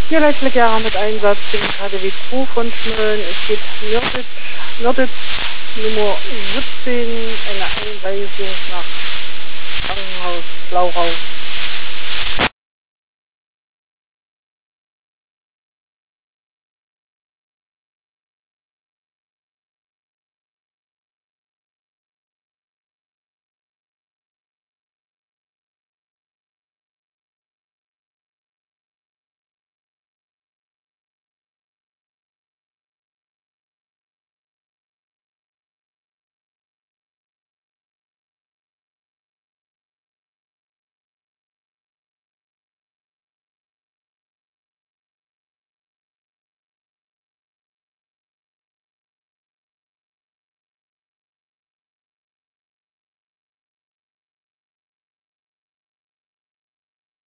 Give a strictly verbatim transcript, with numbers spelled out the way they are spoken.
Hier Leichtleckjahrer mit Einsatz, den K D W zwei von Schmölln. Es geht Nörditz, Nörditz Nummer siebzehn, eine Einweisung nach Krankenhaus Blauhaus.